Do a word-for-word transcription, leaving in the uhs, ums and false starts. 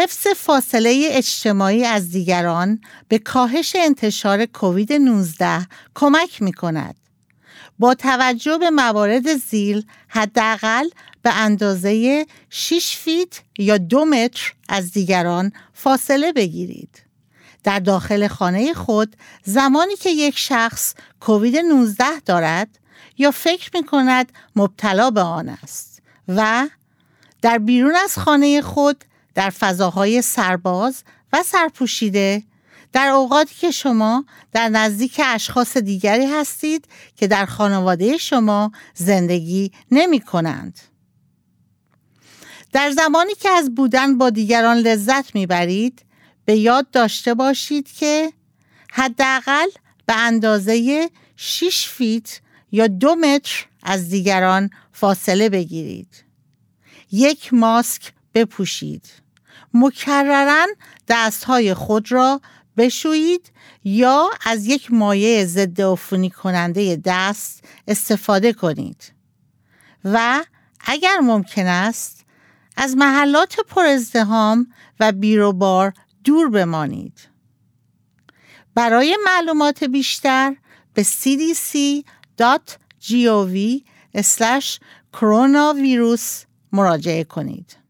حفظ فاصله اجتماعی از دیگران به کاهش انتشار کووید نوزده کمک می کند. با توجه به موارد زیر حداقل به اندازه شش فیت یا دو متر از دیگران فاصله بگیرید. در داخل خانه خود زمانی که یک شخص کووید نوزده دارد یا فکر می کند مبتلا به آن است و در بیرون از خانه خود در فضاهای سرباز و سرپوشیده در اوقاتی که شما در نزدیک اشخاص دیگری هستید که در خانواده شما زندگی نمی کنند. در زمانی که از بودن با دیگران لذت می برید به یاد داشته باشید که حداقل به اندازه شش فیت یا دو متر از دیگران فاصله بگیرید. یک ماسک بپوشید. مکرراً دستهای خود را بشویید یا از یک مایع ضد عفونی کننده دست استفاده کنید و اگر ممکن است از محلات پر ازدحام و بیروبار دور بمانید. برای معلومات بیشتر به سی دی سی دات گاو اسلش کوروناویروس مراجعه کنید.